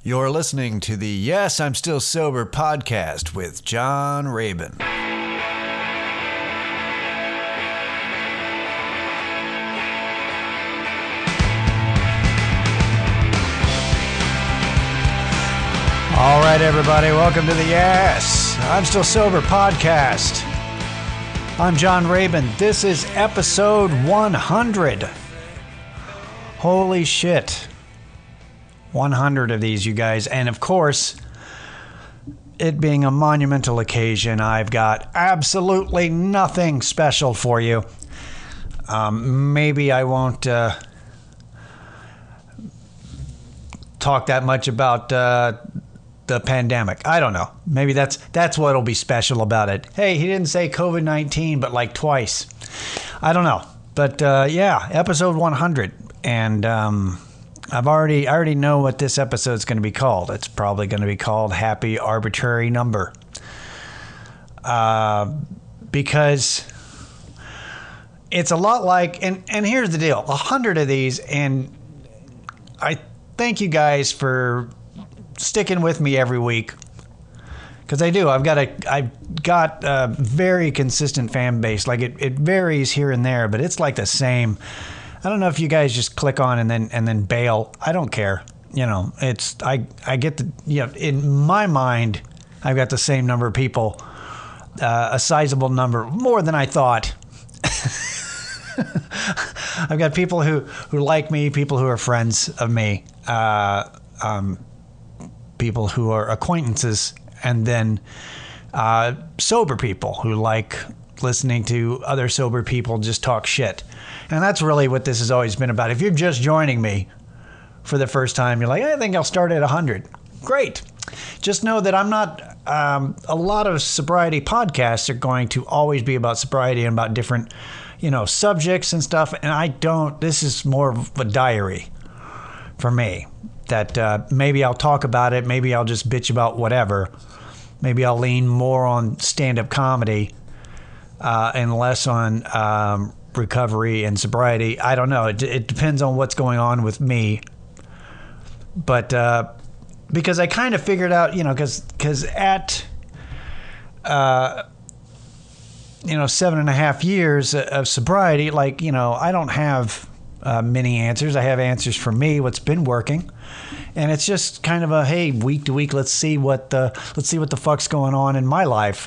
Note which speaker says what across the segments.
Speaker 1: You're listening to the Yes, I'm Still Sober podcast with John Rabin. All right, everybody, welcome to the Yes, I'm Still Sober podcast. I'm John Rabin. This is episode 100. Holy shit. 100 of these, you guys. And of course, it being a monumental occasion, I've got absolutely nothing special for you. Maybe I won't talk that much about the pandemic. I don't know. Maybe that's what'll be special about it. Hey, he didn't say COVID-19, but like twice. I don't know. But yeah, episode 100. And I already know what this episode's going to be called. It's probably going to be called Happy Arbitrary Number. Because it's a lot like, and here's the deal, 100 of these, and I thank you guys for sticking with me every week. Because I do. I've got a very consistent fan base. Like it varies here and there, but it's like the same. I don't know if you guys just click on and then bail. I don't care. You know, it's I get the, you know, in my mind, I've got the same number of people, a sizable number, more than I thought. I've got people who like me, people who are friends of me, people who are acquaintances, and then sober people who like listening to other sober people just talk shit. And that's really what this has always been about. If you're just joining me for the first time, you're like, I think I'll start at 100. Great. Just know that I'm not, a lot of sobriety podcasts are going to always be about sobriety and about different, subjects and stuff. And this is more of a diary for me that maybe I'll talk about it. Maybe I'll just bitch about whatever. Maybe I'll lean more on stand-up comedy and less on recovery and sobriety. I don't know. It depends on what's going on with me. But because I kind of figured out, because at 7.5 years of sobriety, I don't have many answers. I have answers for me, what's been working, and it's just kind of a hey, week to week. Let's see what the fuck's going on in my life.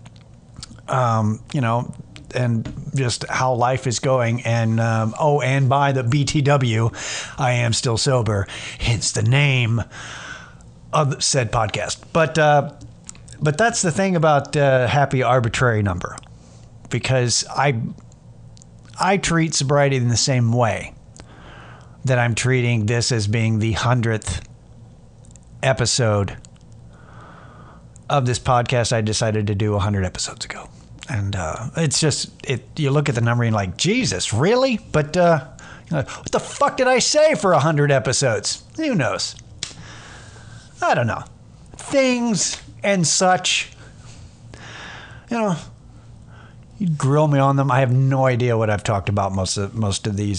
Speaker 1: And just how life is going. And, and by the BTW, I am still sober, hence the name of said podcast. But that's the thing about Happy Arbitrary Number, because I treat sobriety in the same way that I'm treating this as being the 100th episode of this podcast I decided to do 100 episodes ago. And it's just, you look at the number and you're like, Jesus, really? But what the fuck did I say for 100 episodes? Who knows? I don't know. Things and such. You grill me on them. I have no idea what I've talked about most of these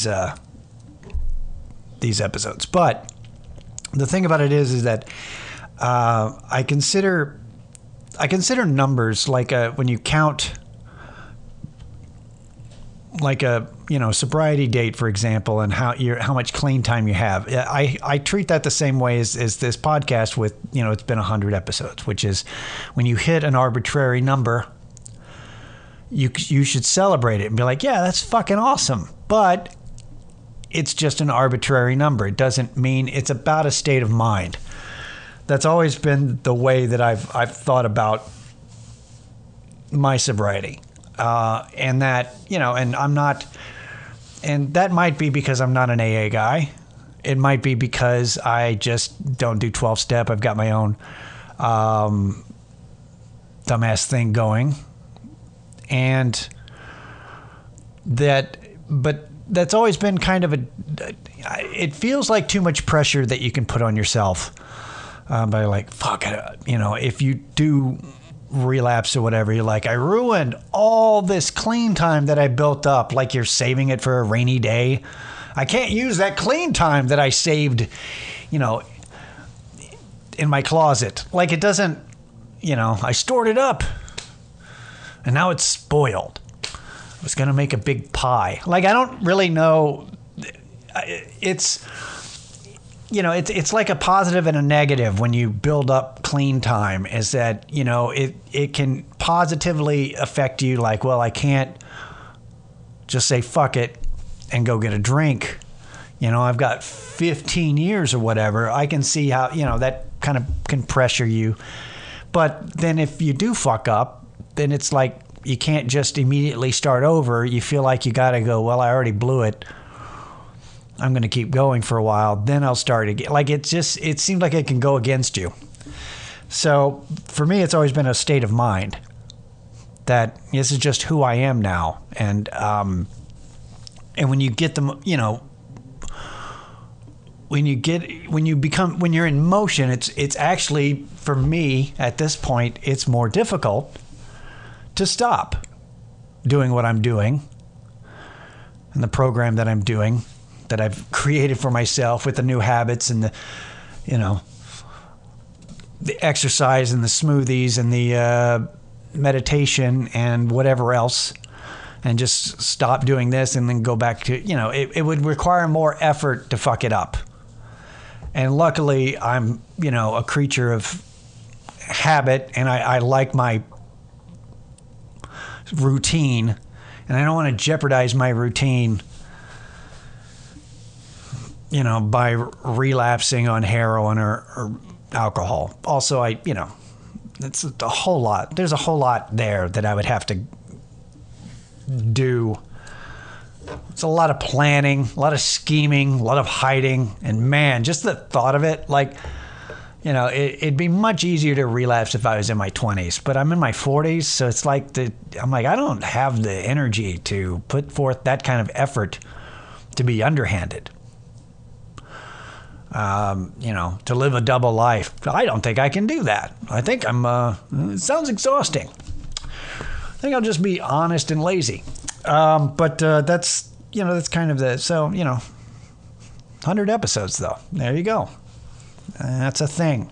Speaker 1: episodes. But the thing about it is that I consider numbers like when you count like a sobriety date, for example, and how much clean time you have. I treat that the same way as this podcast with it's been 100 episodes, which is when you hit an arbitrary number, you should celebrate it and be like, yeah, that's fucking awesome. But it's just an arbitrary number. It doesn't mean it's about a state of mind. That's always been the way that I've thought about my sobriety. And that, and I'm not, and that might be because I'm not an AA guy. It might be because I just don't do 12-step. I've got my own dumbass thing going. And but that's always been kind of it feels like too much pressure that you can put on yourself. By like, fuck, if you do relapse or whatever, you're like, I ruined all this clean time that I built up, like you're saving it for a rainy day. I can't use that clean time that I saved, in my closet. Like, it doesn't, I stored it up and now it's spoiled. I was going to make a big pie. Like, I don't really know. It's, it's like a positive and a negative when you build up clean time, is that, it can positively affect you. Like, well, I can't just say fuck it and go get a drink. I've got 15 years or whatever. I can see how, that kind of can pressure you. But then if you do fuck up, then it's like you can't just immediately start over. You feel like you got to go, well, I already blew it. I'm going to keep going for a while. Then I'll start again. Like, it seems like it can go against you. So for me, it's always been a state of mind that this is just who I am now. And when you get them, when you're in motion, it's actually, for me at this point, it's more difficult to stop doing what I'm doing and the program that I'm doing, that I've created for myself with the new habits and the exercise and the smoothies and the meditation and whatever else, and just stop doing this and then go back to, it would require more effort to fuck it up. And luckily, I'm, a creature of habit, and I like my routine, and I don't want to jeopardize my routine, by relapsing on heroin or alcohol. Also, it's a whole lot. There's a whole lot there that I would have to do. It's a lot of planning, a lot of scheming, a lot of hiding. And man, just the thought of it, like, it'd be much easier to relapse if I was in my 20s, but I'm in my 40s. So it's like, I don't have the energy to put forth that kind of effort to be underhanded. To live a double life. I don't think I can do that. I think it sounds exhausting. I think I'll just be honest and lazy. But that's kind of so, 100 episodes though. There you go. That's a thing.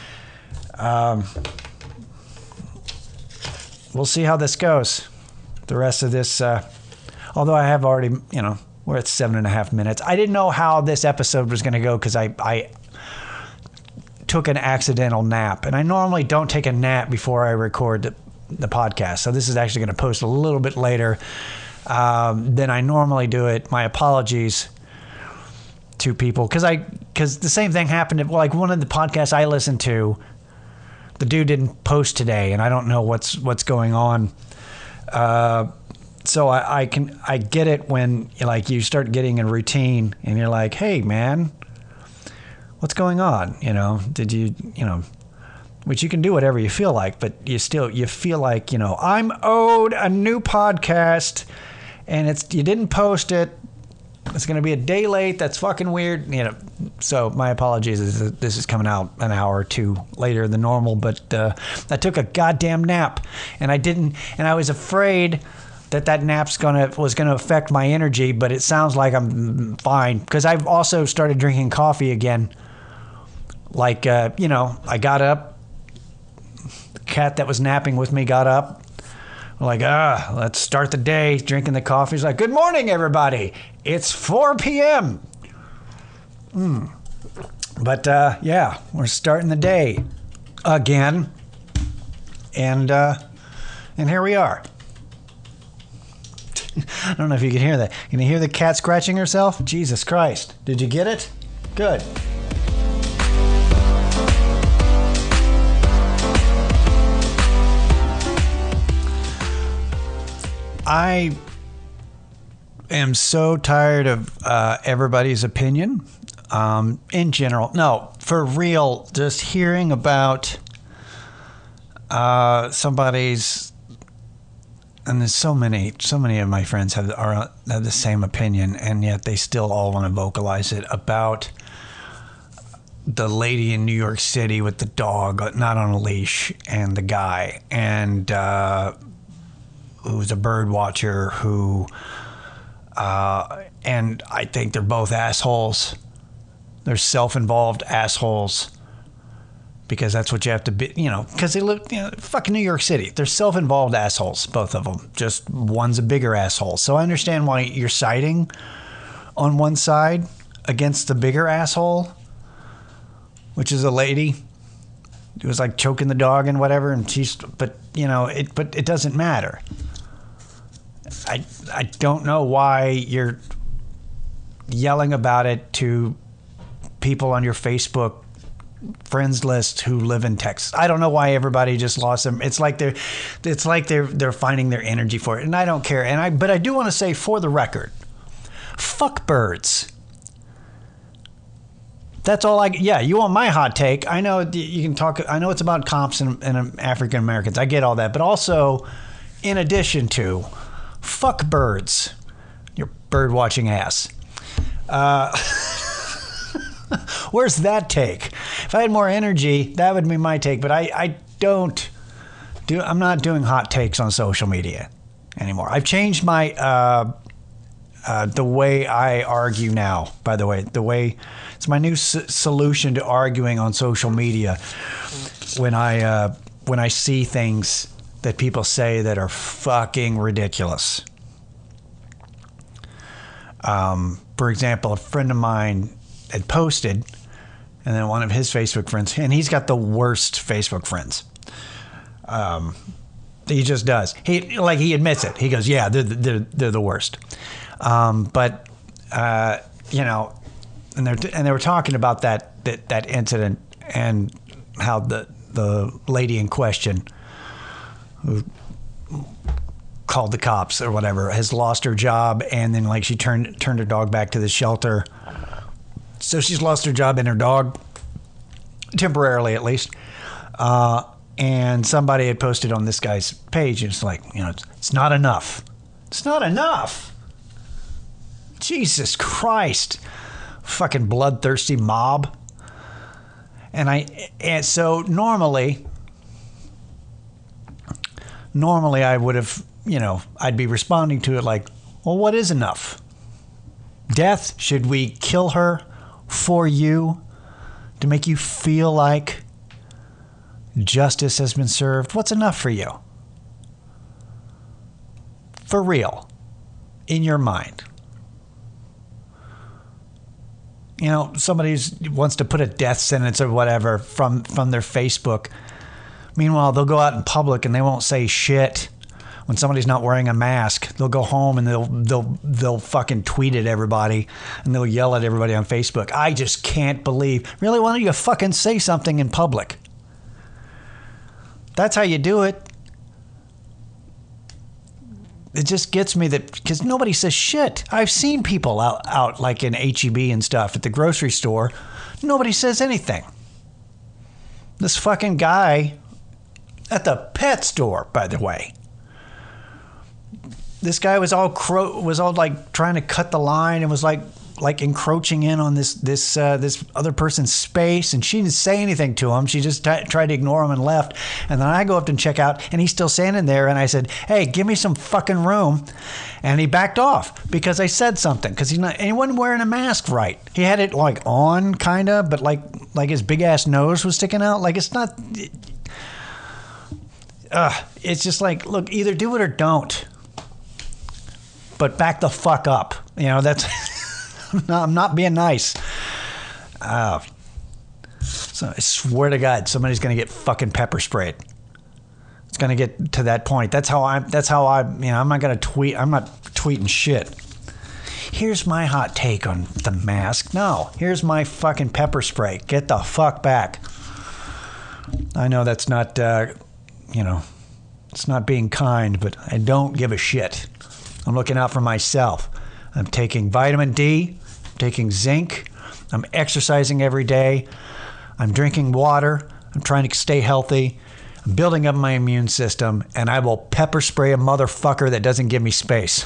Speaker 1: We'll see how this goes. The rest of this, although I have already, we're at 7.5 minutes. I didn't know how this episode was going to go because I took an accidental nap, and I normally don't take a nap before I record the podcast. So this is actually going to post a little bit later than I normally do it. My apologies to people, because the same thing happened at, like, one of the podcasts I listened to. The dude didn't post today, and I don't know what's going on. So I get it when you start getting a routine and you're like, hey man, what's going on? Did you, which you can do whatever you feel like, but you feel like, I'm owed a new podcast and you didn't post it. It's going to be a day late. That's fucking weird. So my apologies. This is coming out an hour or two later than normal, but I took a goddamn nap and I was afraid that nap was gonna affect my energy, but it sounds like I'm fine, because I've also started drinking coffee again. Like, I got up. The cat that was napping with me got up. We're like, let's start the day drinking the coffee. He's like, good morning, everybody. It's 4 p.m. But yeah, we're starting the day again, and here we are. I don't know if you can hear that. Can you hear the cat scratching herself? Jesus Christ. Did you get it? Good. I am so tired of everybody's opinion in general. No, for real, just hearing about somebody's. And there's so many of my friends have the same opinion, and yet they still all want to vocalize it, about the lady in New York City with the dog not on a leash, and the guy, and who's a bird watcher who, and I think they're both assholes. They're self-involved assholes because that's what you have to be, because they live, fucking New York City. They're self-involved assholes, both of them. Just one's a bigger asshole. So I understand why you're siding on one side against the bigger asshole, which is a lady who was like choking the dog and whatever. And but it doesn't matter. I don't know why you're yelling about it to people on your Facebook friends list who live in Texas. I don't know why everybody just lost them. It's like they're finding their energy for it, and I don't care. But I do want to say, for the record, fuck birds. That's all you want my hot take. I know you can talk. I know it's about cops and African Americans. I get all that, but also, in addition to, fuck birds. Your bird watching ass. Where's that take? If I had more energy, that would be my take. But I'm not doing hot takes on social media anymore. I've changed my the way I argue now. By the way, it's my new solution to arguing on social media. When I see things that people say that are fucking ridiculous. For example, a friend of mine had posted, and then one of his Facebook friends, and he's got the worst Facebook friends. He just does. He admits it. He goes, "Yeah, they're the worst." And they were talking about that incident and how the lady in question, who called the cops or whatever, has lost her job, and then she turned her dog back to the shelter. So she's lost her job and her dog, temporarily at least. And somebody had posted on this guy's page, and it's like, it's not enough. It's not enough. Jesus Christ. Fucking bloodthirsty mob. And so normally I would have, I'd be responding to it like, well, what is enough? Death? Should we kill her for you to make you feel like justice has been served? What's enough for you? For real. In your mind. Somebody wants to put a death sentence or whatever from their Facebook. Meanwhile, they'll go out in public and they won't say shit. When somebody's not wearing a mask, they'll go home and they'll fucking tweet at everybody, and they'll yell at everybody on Facebook. I just can't believe. Really, why don't you fucking say something in public? That's how you do it. It just gets me that, because nobody says shit. I've seen people out like in H-E-B and stuff at the grocery store. Nobody says anything. This fucking guy at the pet store, by the way. This guy was all like trying to cut the line and was like encroaching in on this other person's space, and she didn't say anything to him. She just tried to ignore him and left. And then I go up and check out, and he's still standing there. And I said, "Hey, give me some fucking room." And he backed off because I said something, because he wasn't wearing a mask right. He had it like on, kinda, but like his big ass nose was sticking out. Like, it's not. It's just like, look, either do it or don't. But back the fuck up. That's. No, I'm not being nice. So I swear to God, somebody's going to get fucking pepper sprayed. It's going to get to that point. That's how I'm not going to tweet. I'm not tweeting shit. Here's my hot take on the mask. No, here's my fucking pepper spray. Get the fuck back. I know that's not, it's not being kind, but I don't give a shit. I'm looking out for myself. I'm taking vitamin D, I'm taking zinc, I'm exercising every day, I'm drinking water, I'm trying to stay healthy, I'm building up my immune system, and I will pepper spray a motherfucker that doesn't give me space.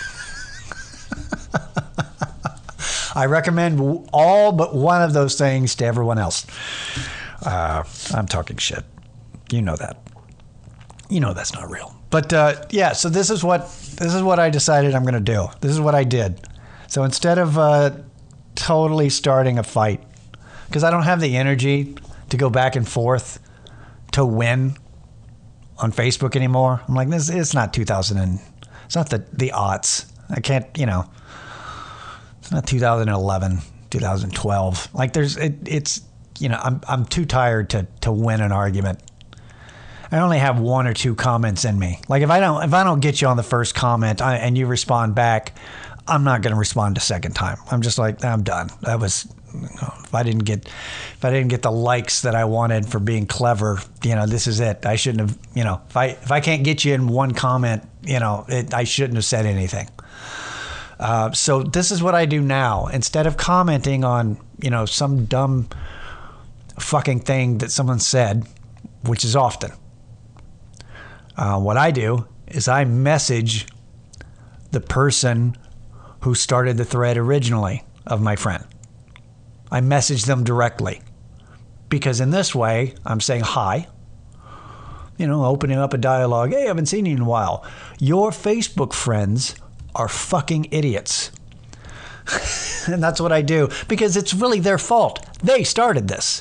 Speaker 1: I recommend all but one of those things to everyone else. I'm talking shit. You know that. You know that's not real. But so this is what I decided I'm going to do. This is what I did. So instead of totally starting a fight, because I don't have the energy to go back and forth to win on Facebook anymore. I'm like, this it's not 2000 and it's not the aughts. I can't, it's not 2011, 2012. Like it's I'm too tired to win an argument. I only have one or two comments in me. Like if I don't get you on the first comment and you respond back, I'm not going to respond a second time. I'm just like, I'm done. That was, if I didn't get the likes that I wanted for being clever, this is it. I shouldn't have, if I can't get you in one comment, I shouldn't have said anything. So this is what I do now. Instead of commenting on, some dumb fucking thing that someone said, which is often, what I do is I message the person who started the thread originally of my friend. I message them directly because in this way I'm saying hi, opening up a dialogue. Hey, I haven't seen you in a while. Your Facebook friends are fucking idiots. And that's what I do because it's really their fault. They started this.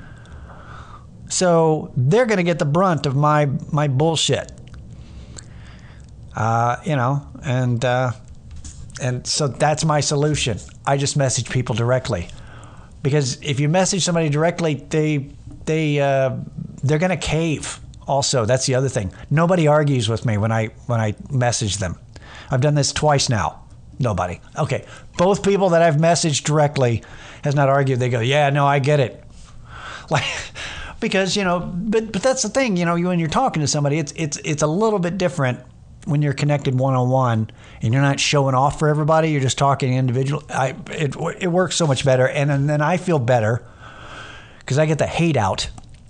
Speaker 1: So they're going to get the brunt of my bullshit. And so that's my solution. I just message people directly. Because if you message somebody directly, they're going to cave. Also, that's the other thing. Nobody argues with me when I message them. I've done this twice now. Nobody. Okay. Both people that I've messaged directly has not argued. They go, yeah, no, I get it. Like, because, but that's the thing, when you're talking to somebody, it's a little bit different when you're connected one-on-one and you're not showing off for everybody. You're just talking individual. It works so much better. And then I feel better because I get the hate out.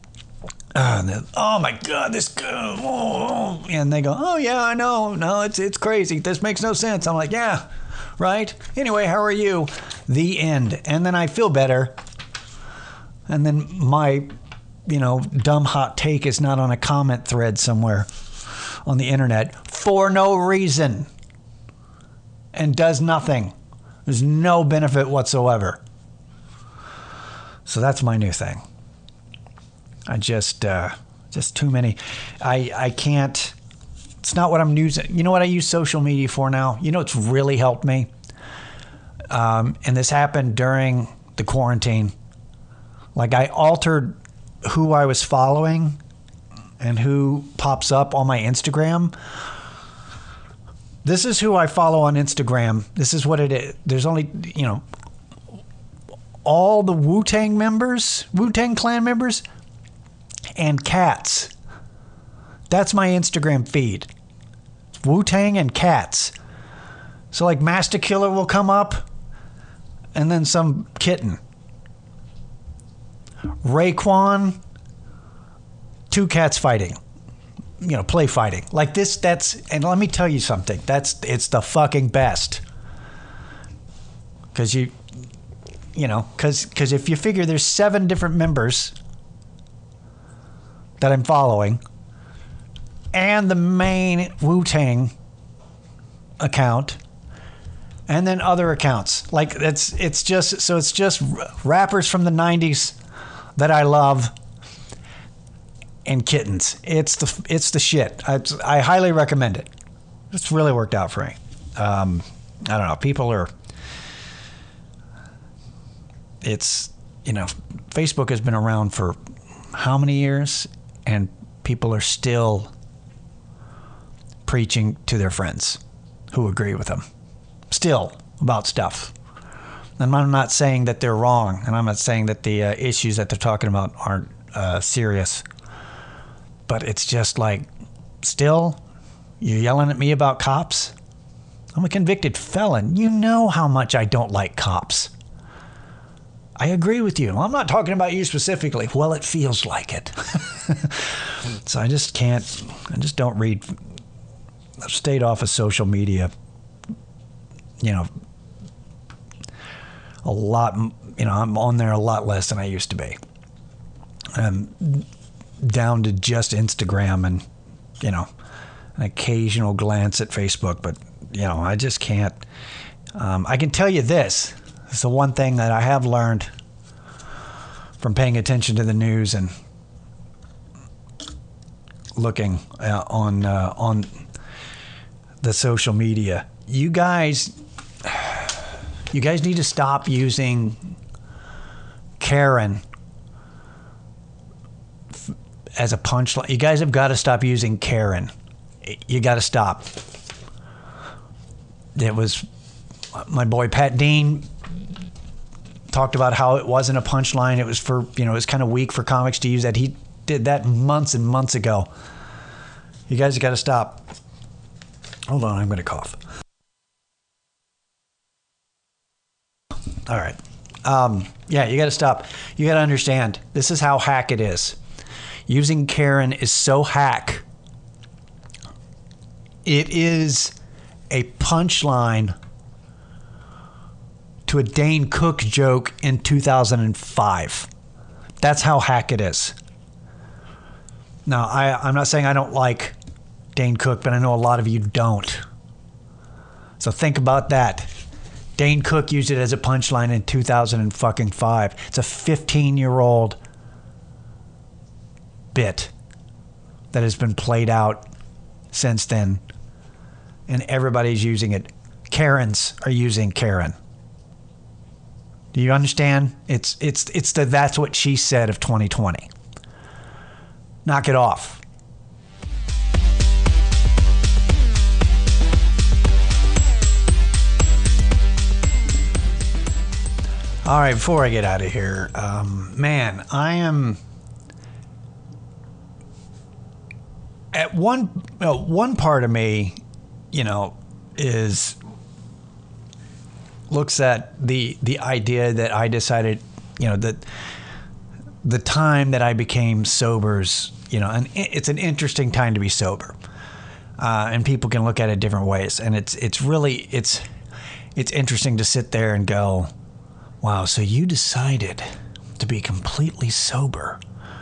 Speaker 1: Oh my God, this guy. Oh. And they go, oh yeah, I know. No, it's crazy. This makes no sense. I'm like, yeah, right. Anyway, how are you? The end. And then I feel better. And then my, dumb hot take is not on a comment thread somewhere on the internet for no reason and does nothing. There's no benefit whatsoever. So that's my new thing. I just too many. I can't. It's not what I'm using. You know what I use social media for now? It's really helped me. And this happened during the quarantine. Like I altered who I was following and who pops up on my Instagram. This is who I follow on Instagram. This is what it is. There's only, all the Wu-Tang Clan members and cats. That's my Instagram feed. Wu-Tang and cats. So like Master Killer will come up and then some kitten. Raekwon, two cats fighting. Play fighting. Like this, and let me tell you something. It's the fucking best. Because because if you figure there's 7 different members that I'm following and the main Wu-Tang account and then other accounts. Like it's just rappers from the 90s that I love and kittens. It's the shit. I highly recommend it. It's really worked out for me. I don't know. People are. Facebook has been around for how many years, and people are still preaching to their friends who agree with them, still about stuff. And I'm not saying that they're wrong, and I'm not saying that the issues that they're talking about aren't serious. But it's just like, still, you're yelling at me about cops? I'm a convicted felon. You know how much I don't like cops. I agree with you. I'm not talking about you specifically. Well, it feels like it. So I just don't read. I've stayed off of social media, a lot, I'm on there a lot less than I used to be. Down to just Instagram and, an occasional glance at Facebook. But, I just can't. I can tell you this. It's the one thing that I have learned from paying attention to the news and looking on the social media. You guys need to stop using Karen as a punchline. You guys have got to stop using Karen. You got to stop. It was my boy Pat Dean talked about how it wasn't a punchline. It was for, it was kind of weak for comics to use that. He did that months and months ago. You guys got to stop. Hold on, I'm going to cough. All right. Yeah, you got to stop. You got to understand, this is how hack it is. Using Karen is so hack. It is a punchline to a Dane Cook joke in 2005. That's how hack it is. Now, I'm not saying I don't like Dane Cook, but I know a lot of you don't. So think about that. Dane Cook used it as a punchline in 2005. It's a 15-year-old bit that has been played out since then, and everybody's using it. Karens are using Karen. Do you understand? It's the that's what she said of 2020. Knock it off. All right, before I get out of here, man, I am at one part of me, looks at the idea that I decided, that the time that I became sober's, and it's an interesting time to be sober, and people can look at it different ways, and it's really interesting to sit there and go, wow, so you decided to be completely sober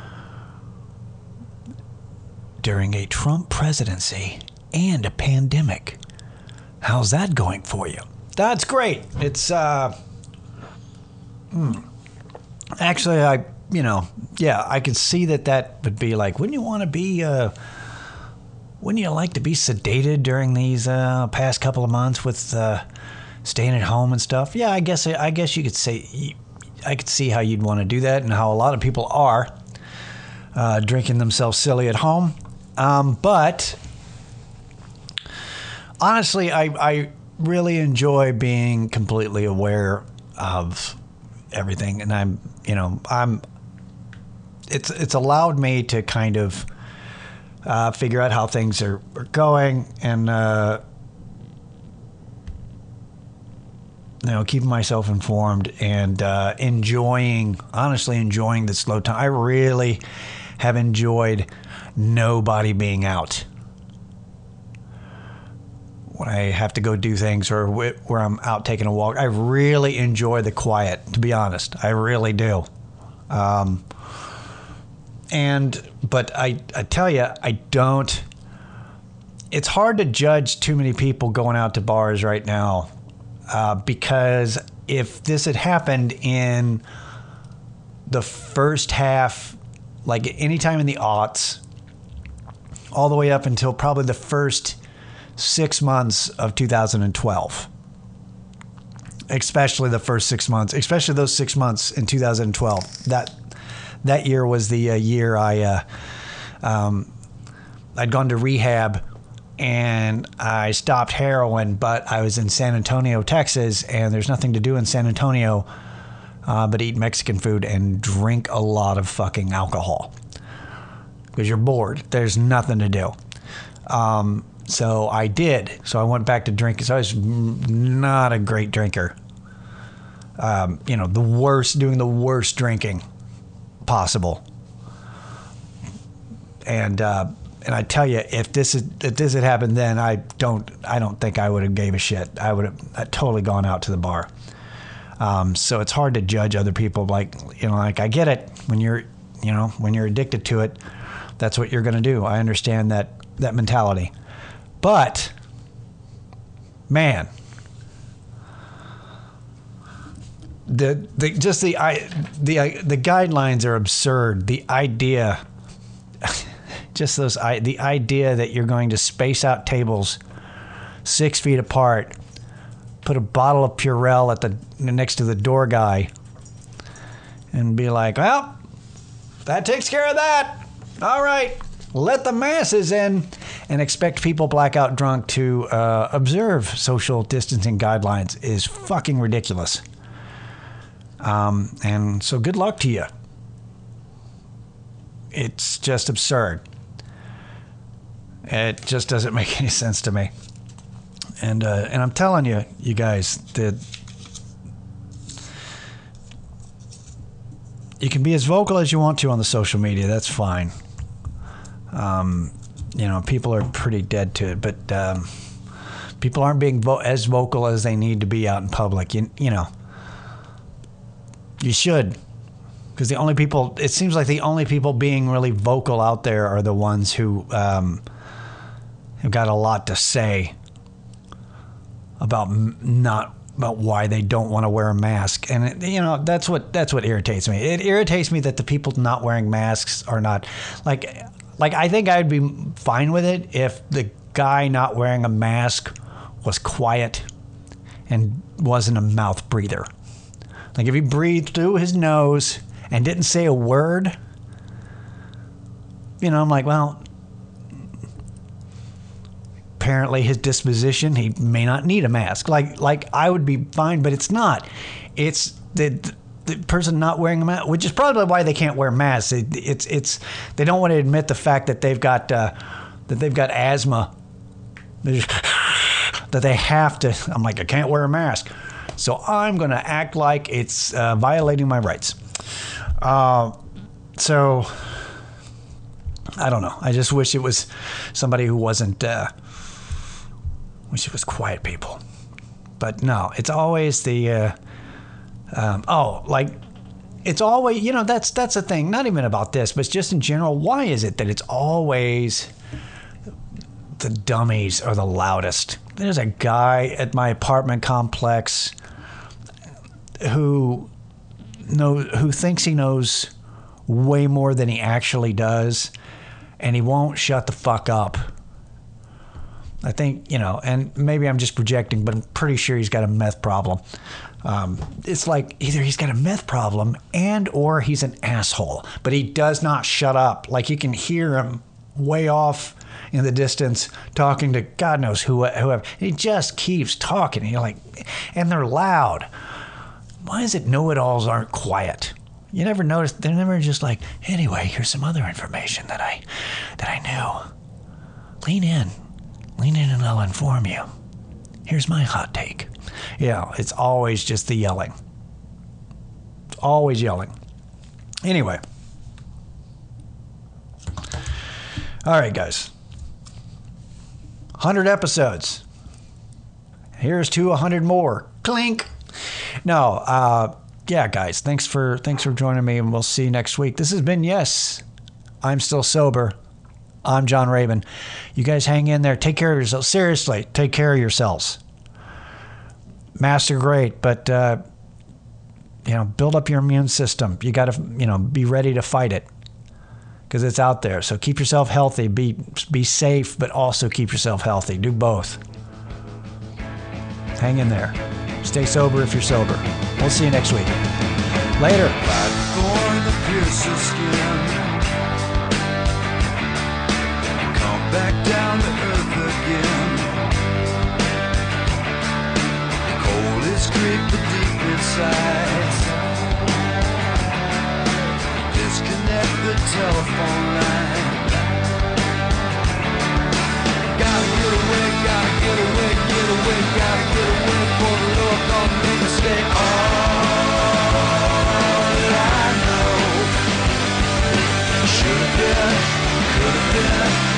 Speaker 1: during a Trump presidency and a pandemic. How's that going for you? That's great. It's actually, I could see that would be like, wouldn't you want to be wouldn't you like to be sedated during these past couple of months with staying at home and stuff? Yeah, I guess you could say, I could see how you'd want to do that, and how a lot of people are drinking themselves silly at home. But honestly, I really enjoy being completely aware of everything, and it's allowed me to kind of figure out how things are going, and keeping myself informed, and honestly enjoying the slow time. I really have enjoyed nobody being out when I have to go do things, or where I'm out taking a walk. I really enjoy the quiet, to be honest. I really do. But I tell you, I don't. It's hard to judge too many people going out to bars right now, because if this had happened in the first half, like anytime in the aughts, all the way up until probably the first 6 months of 2012, especially the first 6 months, especially those 6 months in 2012. That year was the year I'd gone to rehab, and I stopped heroin, but I was in San Antonio, Texas, and there's nothing to do in San Antonio but eat Mexican food and drink a lot of fucking alcohol, because you're bored. There's nothing to do. So I did. So I went back to drinking. So I was not a great drinker. Doing the worst drinking possible. And I tell you, if this had happened then, I don't think I would have gave a shit. I would have totally gone out to the bar. So it's hard to judge other people. Like I get it. When you're addicted to it, that's what you're going to do. I understand that mentality. But, man, the guidelines are absurd. The idea, the idea that you're going to space out tables 6 feet apart, put a bottle of Purell next to the door guy, and be like, well, that takes care of that. All right, let the masses in, and expect people blackout drunk to observe social distancing guidelines is fucking ridiculous. And so good luck to you. It's just absurd. It just doesn't make any sense to me. And I'm telling you, you guys, that you can be as vocal as you want to on the social media. That's fine. People are pretty dead to it, but people aren't being as vocal as they need to be out in public. You should, because it seems like the only people being really vocal out there are the ones who have got a lot to say about why they don't want to wear a mask. And that's what irritates me. It irritates me that the people not wearing masks are not like I think I'd be fine with it if the guy not wearing a mask was quiet and wasn't a mouth breather. Like if he breathed through his nose and didn't say a word, I'm like, well, apparently his disposition, he may not need a mask. Like I would be fine, but it's not. It's the person not wearing a mask, which is probably why they can't wear masks. It's they don't want to admit the fact that they've got asthma. That they have to. I'm like, I can't wear a mask, so I'm going to act like it's violating my rights. So I don't know. I just wish it was somebody who wasn't. Wish it was quiet people, but no. It's always the. It's always, that's the thing. Not even about this, but just in general. Why is it that it's always the dummies are the loudest? There's a guy at my apartment complex who thinks he knows way more than he actually does, and he won't shut the fuck up. I think, and maybe I'm just projecting, but I'm pretty sure he's got a meth problem. It's like either he's got a meth problem or he's an asshole, but he does not shut up. Like you can hear him way off in the distance talking to God knows whoever. He just keeps talking. And you're like, and they're loud. Why is it know-it-alls aren't quiet? You never notice. They're never just like, anyway, here's some other information that I knew. Lean in and I'll inform you. Here's my hot take. Yeah, it's always just the yelling. Always yelling. Anyway. All right, guys. 100 episodes. Here's to 100 more. Clink. No, yeah, guys. Thanks for joining me, and we'll see you next week. This has been Yes, I'm Still Sober. I'm John Raven. You guys hang in there. Take care of yourselves. Seriously, take care of yourselves. Masks are great, but build up your immune system. You got to, be ready to fight it because it's out there. So keep yourself healthy. Be safe, but also keep yourself healthy. Do both. Hang in there. Stay sober if you're sober. We'll see you next week. Later. Fight for the piercing skin. Come back down to earth again. Cold is creeping deep inside. Disconnect the telephone line. Gotta get away, gotta get away, get away, gotta get away before the Lord don't make me stay. All I know should have been, could have been.